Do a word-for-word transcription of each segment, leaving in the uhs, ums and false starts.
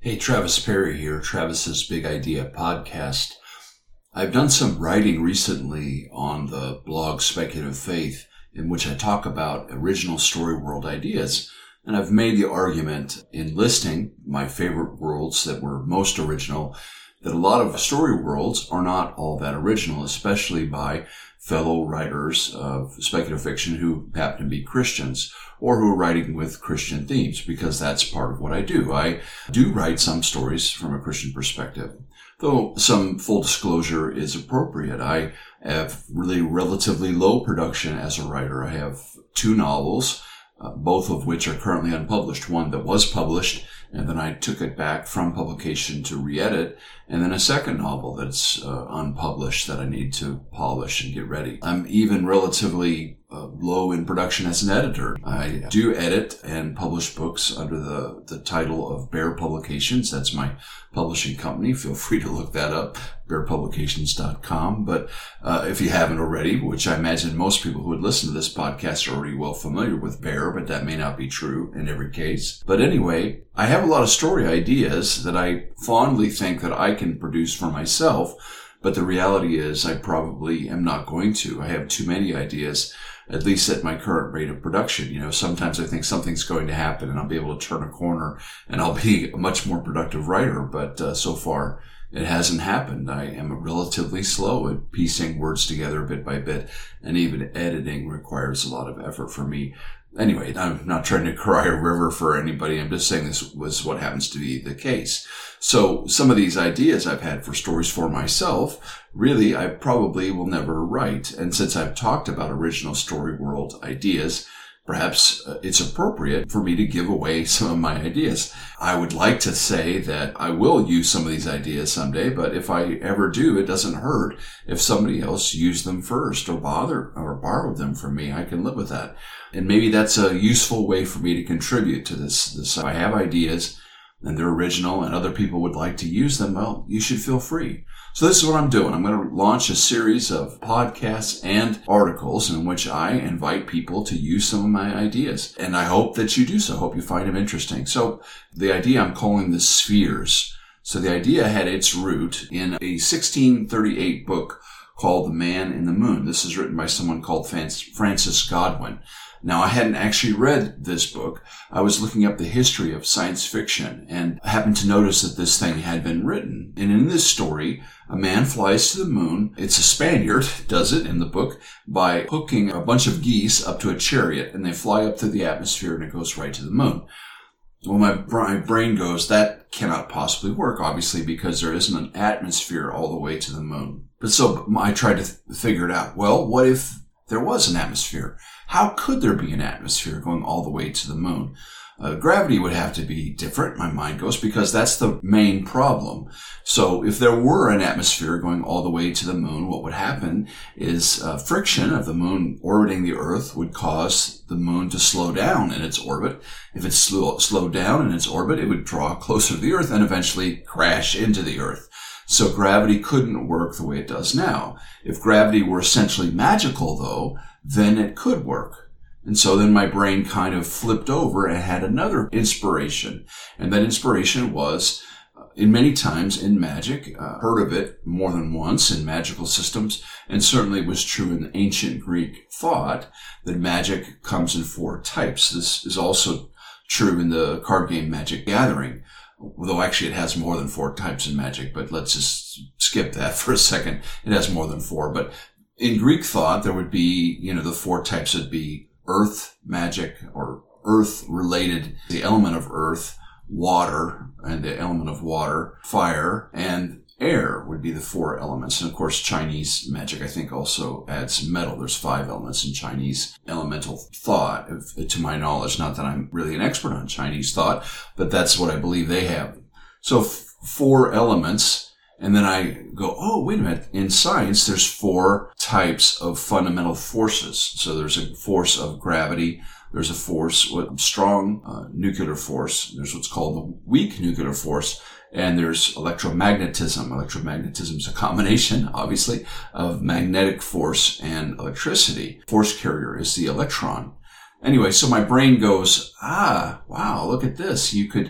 Hey, Travis Perry here, Travis's Big Idea Podcast. I've done some writing recently on the blog Speculative Faith, in which I talk about original story world ideas. And I've made the argument in listing my favorite worlds that were most original, that a lot of story worlds are not all that original, especially by fellow writers of speculative fiction who happen to be Christians or who are writing with Christian themes, because that's part of what I do. I do write some stories from a Christian perspective, though some full disclosure is appropriate. I have really relatively low production as a writer. I have two novels, uh, both of which are currently unpublished. One that was published, and then I took it back from publication to re-edit, and then a second novel that's uh, unpublished that I need to polish and get ready. I'm even relatively uh, low in production as an editor. I do edit and publish books under the, the title of Bear Publications. That's my publishing company. Feel free to look that up, bear publications dot com. But uh, if you haven't already, which I imagine most people who would listen to this podcast are already well familiar with Bear, but that may not be true in every case. But anyway, I have a lot of story ideas that I fondly think that I can produce for myself, but the reality is I probably am not going to. I have too many ideas, at least at my current rate of production. You know, sometimes I think something's going to happen and I'll be able to turn a corner and I'll be a much more productive writer, but uh, so far it hasn't happened. I am relatively slow at piecing words together bit by bit, and even editing requires a lot of effort for me. Anyway, I'm not trying to cry a river for anybody. I'm just saying this was what happens to be the case. So some of these ideas I've had for stories for myself, really, I probably will never write. And since I've talked about original story world ideas, perhaps it's appropriate for me to give away some of my ideas. I would like to say that I will use some of these ideas someday, but if I ever do, it doesn't hurt if somebody else used them first or bother or borrowed them from me. I can live with that. And maybe that's a useful way for me to contribute to this. This, if I have ideas and they're original and other people would like to use them, well, you should feel free. So this is what I'm doing. I'm going to launch a series of podcasts and articles in which I invite people to use some of my ideas. And I hope that you do so. I hope you find them interesting. So the idea, I'm calling the spheres. So the idea had its root in a sixteen thirty-eight book called The Man in the Moon. This is written by someone called Francis Godwin. Now, I hadn't actually read this book. I was looking up the history of science fiction and happened to notice that this thing had been written. And in this story, a man flies to the moon. It's a Spaniard, does it in the book, by hooking a bunch of geese up to a chariot, and they fly up through the atmosphere and it goes right to the moon. Well, my, my brain goes, that cannot possibly work, obviously, because there isn't an atmosphere all the way to the moon. But so I tried to th- figure it out. Well, what if there was an atmosphere? How could there be an atmosphere going all the way to the moon? Uh, gravity would have to be different, my mind goes, because that's the main problem. So if there were an atmosphere going all the way to the moon, what would happen is uh, friction of the moon orbiting the Earth would cause the moon to slow down in its orbit. If it slow, slowed down in its orbit, it would draw closer to the Earth and eventually crash into the Earth. So gravity couldn't work the way it does now. If gravity were essentially magical, though, then it could work. And so then my brain kind of flipped over and had another inspiration. And that inspiration was, uh, in many times in magic, uh, heard of it more than once in magical systems, and certainly it was true in ancient Greek thought that magic comes in four types. This is also true in the card game Magic Gathering. Although actually it has more than four types in magic, but let's just skip that for a second. It has more than four. But in Greek thought, there would be, you know, the four types would be earth magic or earth related, the element of earth, water and the element of water, fire, and air would be the four elements. And of course, Chinese magic, I think, also adds metal. There's five elements in Chinese elemental thought, if, to my knowledge. Not that I'm really an expert on Chinese thought, but that's what I believe they have. So f- four elements. And then I go, oh, wait a minute. In science, there's four types of fundamental forces. So there's a force of gravity. There's a force with strong uh, nuclear force. There's what's called the weak nuclear force. And there's electromagnetism. Electromagnetism is a combination, obviously, of magnetic force and electricity. Force carrier is the electron. Anyway, so my brain goes, ah, wow, look at this. You could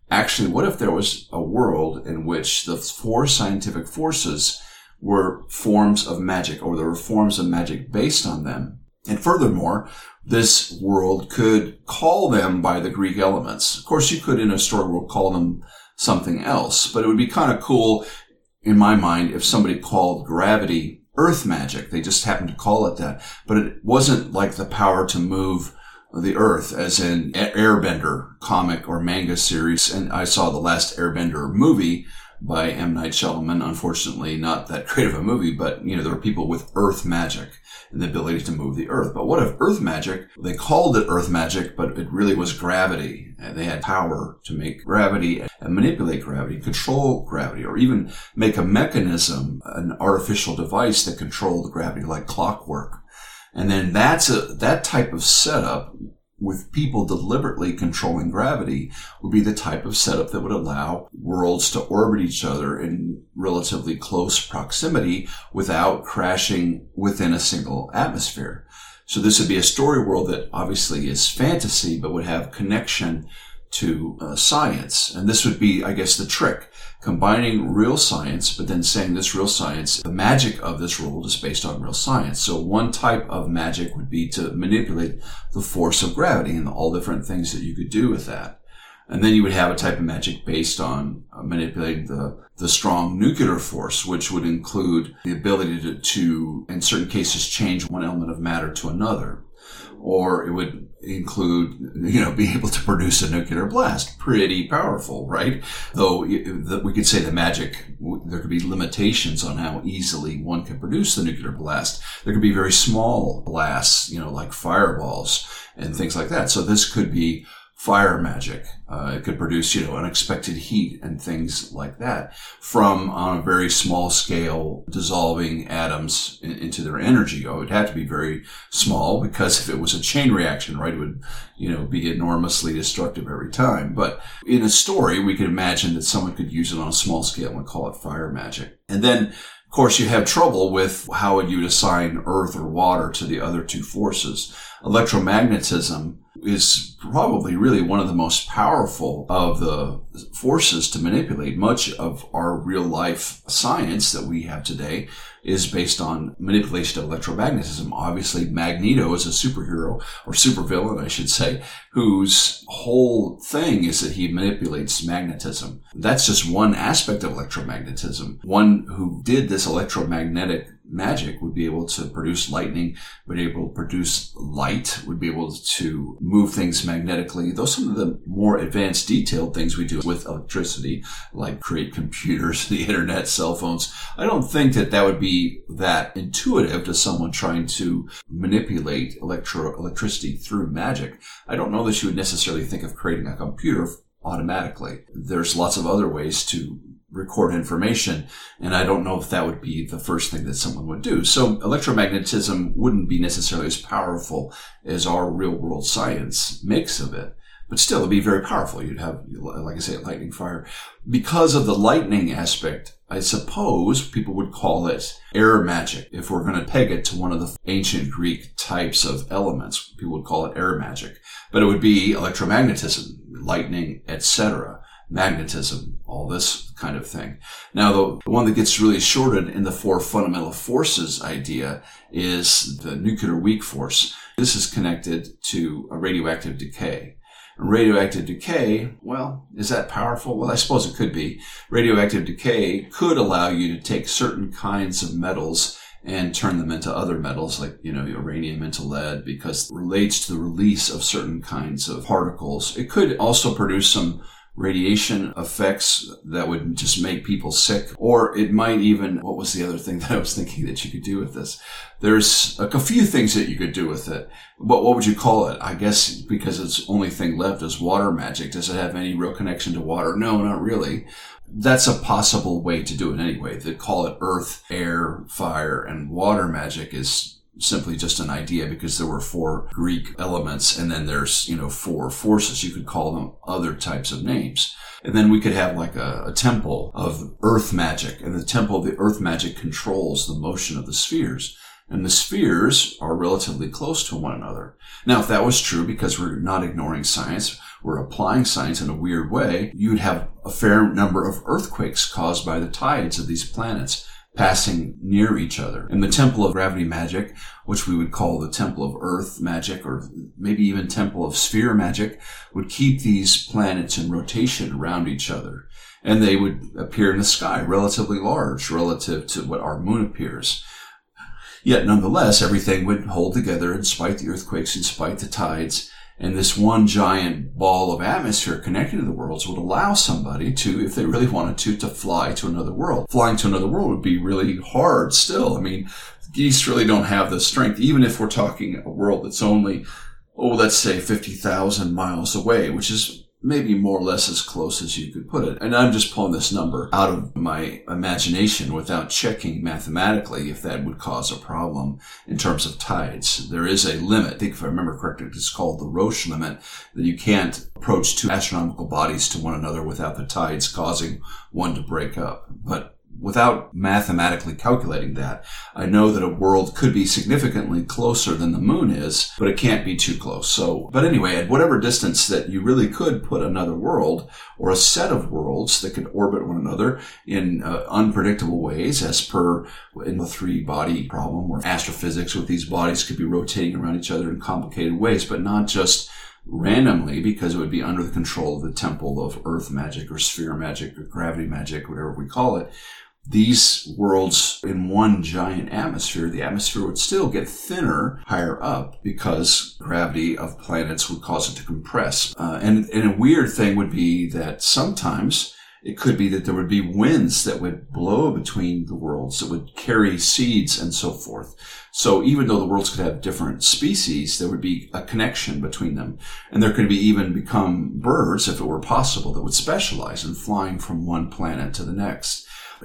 actually, what if there was a world in which the four scientific forces were forms of magic, or there were forms of magic based on them? And furthermore, this world could call them by the Greek elements. Of course, you could in a story world call them something else, but it would be kind of cool, in my mind, if somebody called gravity earth magic. They just happened to call it that. But it wasn't like the power to move the earth, as in Airbender comic or manga series. And I saw the last Airbender movie by M. Night Shyamalan. Unfortunately, not that great of a movie, but, you know, there were people with earth magic and the ability to move the earth. But what if earth magic, they called it earth magic, but it really was gravity. And they had power to make gravity and manipulate gravity, control gravity, or even make a mechanism, an artificial device that controlled gravity like clockwork. And then that's a, that type of setup with people deliberately controlling gravity would be the type of setup that would allow worlds to orbit each other in relatively close proximity without crashing within a single atmosphere. So this would be a story world that obviously is fantasy, but would have connection to uh, science. And this would be, I guess, the trick, combining real science, but then saying this real science, the magic of this world is based on real science. So one type of magic would be to manipulate the force of gravity and all different things that you could do with that. And then you would have a type of magic based on uh, manipulating the, the strong nuclear force, which would include the ability to, to, in certain cases, change one element of matter to another. Or it would include, you know, being able to produce a nuclear blast. Pretty powerful, right? Though we could say the magic, there could be limitations on how easily one can produce the nuclear blast. There could be very small blasts, you know, like fireballs and things like that. So this could be fire magic. Uh, it could produce, you know, unexpected heat and things like that from, on a very small scale, dissolving atoms in, into their energy. Oh, it would have to be very small, because if it was a chain reaction, right, it would, you know, be enormously destructive every time. But in a story, we could imagine that someone could use it on a small scale and call it fire magic. And then, of course, you have trouble with how would you assign earth or water to the other two forces. Electromagnetism is probably really one of the most powerful of the forces to manipulate. Much of our real life science that we have today is based on manipulation of electromagnetism. Obviously, Magneto is a superhero, or supervillain, I should say, whose whole thing is that he manipulates magnetism. That's just one aspect of electromagnetism. One who did this electromagnetic magic would be able to produce lightning, would be able to produce light, would be able to move things magnetically. Those are some of the more advanced, detailed things we do with electricity, like create computers, the internet, cell phones. I don't think that that would be that intuitive to someone trying to manipulate electro electricity through magic. I don't know that you would necessarily think of creating a computer automatically. There's lots of other ways to record information, and I don't know if that would be the first thing that someone would do. So electromagnetism wouldn't be necessarily as powerful as our real world science makes of it, but still it'd be very powerful. You'd have, like I say, lightning, fire. Because of the lightning aspect, I suppose people would call it air magic. If we're going to peg it to one of the ancient Greek types of elements, people would call it air magic. But it would be electromagnetism, lightning, et cetera. Magnetism, all this kind of thing. Now, the one that gets really shorted in the four fundamental forces idea is the nuclear weak force. This is connected to a radioactive decay. And radioactive decay, well, is that powerful? Well, I suppose it could be. Radioactive decay could allow you to take certain kinds of metals and turn them into other metals, like, you know, uranium into lead, because it relates to the release of certain kinds of particles. It could also produce some radiation effects that would just make people sick. Or it might even, what was the other thing that I was thinking that you could do with this? There's a, a few things that you could do with it. But what would you call it? I guess because its only thing left is water magic. Does it have any real connection to water? No, not really. That's a possible way to do it anyway. They call it earth, air, fire, and water magic is simply just an idea because there were four Greek elements, and then there's, you know, four forces. You could call them other types of names. And then we could have like a, a temple of earth magic, and the temple of the earth magic controls the motion of the spheres. and the spheres are relatively close to one another. Now, if that was true, because we're not ignoring science, we're applying science in a weird way, you'd have a fair number of earthquakes caused by the tides of these planets passing near each other. And the Temple of Gravity Magic, which we would call the Temple of Earth Magic, or maybe even Temple of Sphere Magic, would keep these planets in rotation around each other. And they would appear in the sky relatively large relative to what our moon appears. Yet nonetheless, everything would hold together in spite the earthquakes, in spite the tides. And this one giant ball of atmosphere connecting to the worlds would allow somebody to, if they really wanted to, to fly to another world. Flying to another world would be really hard still. I mean, geese really don't have the strength, even if we're talking a world that's only, oh, let's say fifty thousand miles away, which is maybe more or less as close as you could put it. And I'm just pulling this number out of my imagination without checking mathematically if that would cause a problem in terms of tides. There is a limit. I think if I remember correctly, it's called the Roche limit, that you can't approach two astronomical bodies to one another without the tides causing one to break up. But without mathematically calculating that, I know that a world could be significantly closer than the moon is, but it can't be too close. So, but anyway, at whatever distance that you really could put another world or a set of worlds that could orbit one another in uh, unpredictable ways, as per in the three-body problem or astrophysics, with these bodies could be rotating around each other in complicated ways, but not just randomly, because it would be under the control of the Temple of Earth Magic or Sphere Magic or Gravity Magic, whatever we call it. These worlds in one giant atmosphere, the atmosphere would still get thinner higher up because gravity of planets would cause it to compress. Uh, and, and a weird thing would be that sometimes it could be that there would be winds that would blow between the worlds that would carry seeds and so forth. So even though the worlds could have different species, there would be a connection between them. And there could be even become birds, if it were possible, that would specialize in flying from one planet to the next.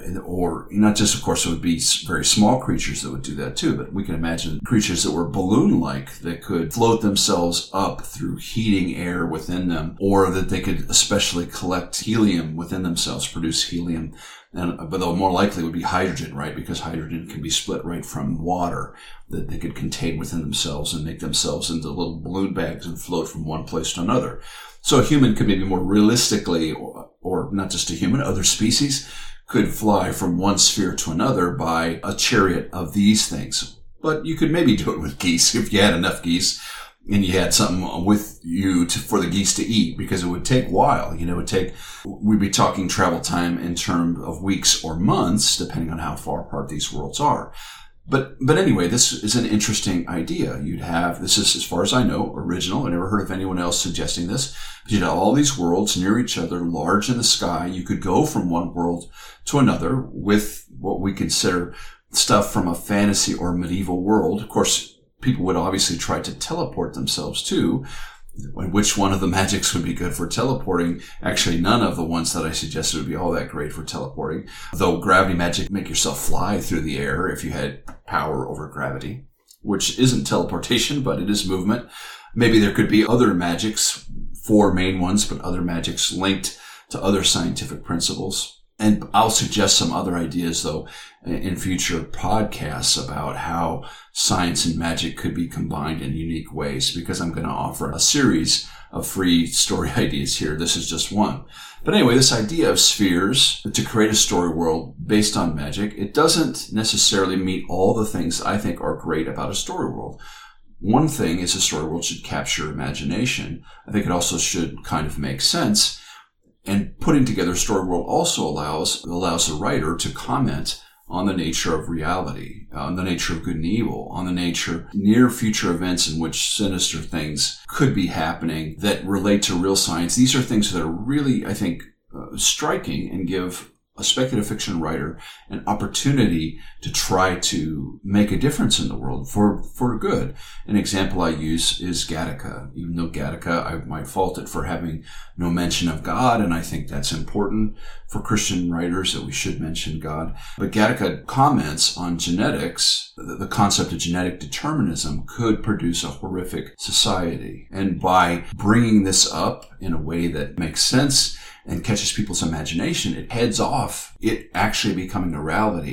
Or not just, of course, it would be very small creatures that would do that too, but we can imagine creatures that were balloon-like that could float themselves up through heating air within them, or that they could especially collect helium within themselves, produce helium. And, but though more likely it would be hydrogen, right? Because hydrogen can be split right from water that they could contain within themselves and make themselves into little balloon bags and float from one place to another. So a human could maybe more realistically, or, or not just a human, other species could fly from one sphere to another by a chariot of these things. But you could maybe do it with geese if you had enough geese and you had something with you to, for the geese to eat, because it would take a while. You know, it would take, we'd be talking travel time in terms of weeks or months, depending on how far apart these worlds are. But, but anyway, this is an interesting idea. You'd have, this is, as far as I know, original. I never heard of anyone else suggesting this. But you'd have all these worlds near each other, large in the sky. You could go from one world to another with what we consider stuff from a fantasy or medieval world. Of course, people would obviously try to teleport themselves too. Which one of the magics would be good for teleporting? Actually, none of the ones that I suggested would be all that great for teleporting. Though gravity magic make yourself fly through the air if you had power over gravity, which isn't teleportation, but it is movement. Maybe there could be other magics, four main ones, but other magics linked to other scientific principles. And I'll suggest some other ideas, though, in future podcasts about how science and magic could be combined in unique ways, because I'm going to offer a series of free story ideas here. This is just one. But anyway, this idea of spheres to create a story world based on magic, it doesn't necessarily meet all the things I think are great about a story world. One thing is a story world should capture imagination. I think it also should kind of make sense. And putting together a story world also allows allows the writer to comment on the nature of reality, on the nature of good and evil, on the nature near future events in which sinister things could be happening that relate to real science. These are things that are really, I think, uh, striking and give a speculative fiction writer an opportunity to try to make a difference in the world for, for good. An example I use is Gattaca. Even though Gattaca, I might fault it for having no mention of God, and I think that's important for Christian writers that we should mention God. But Gattaca comments on genetics, the, the concept of genetic determinism could produce a horrific society. And by bringing this up in a way that makes sense and catches people's imagination, it heads off it actually becoming a reality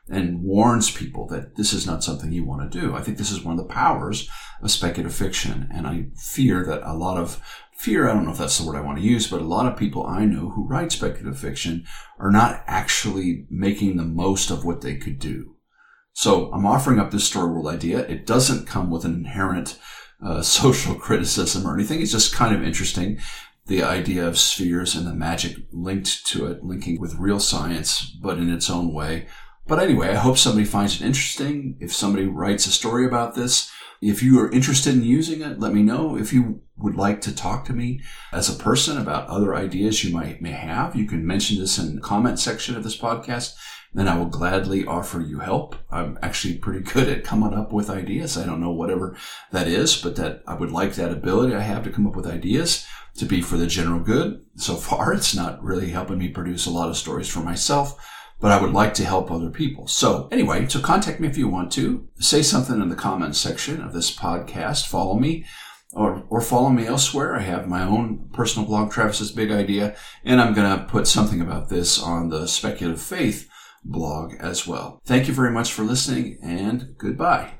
and warns people that this is not something you want to do. I think this is one of the powers of speculative fiction. And I fear that a lot of fear, I don't know if that's the word I want to use, but a lot of people I know who write speculative fiction are not actually making the most of what they could do. So I'm offering up this story world idea. It doesn't come with an inherent uh, social criticism or anything. It's just kind of interesting. The idea of spheres and the magic linked to it, linking with real science, but in its own way. But anyway, I hope somebody finds it interesting. If somebody writes a story about this, if you are interested in using it, let me know. If you would like to talk to me as a person about other ideas you might may have, you can mention this in the comment section of this podcast. Then I will gladly offer you help. I'm actually pretty good at coming up with ideas. I don't know whatever that is, but that I would like that ability I have to come up with ideas to be for the general good. So far, it's not really helping me produce a lot of stories for myself, but I would like to help other people. So anyway, so contact me if you want to. Say something in the comments section of this podcast. Follow me or, or follow me elsewhere. I have my own personal blog, Travis's Big Idea, and I'm going to put something about this on the Speculative Faith blog as well. Thank you very much for listening, and goodbye.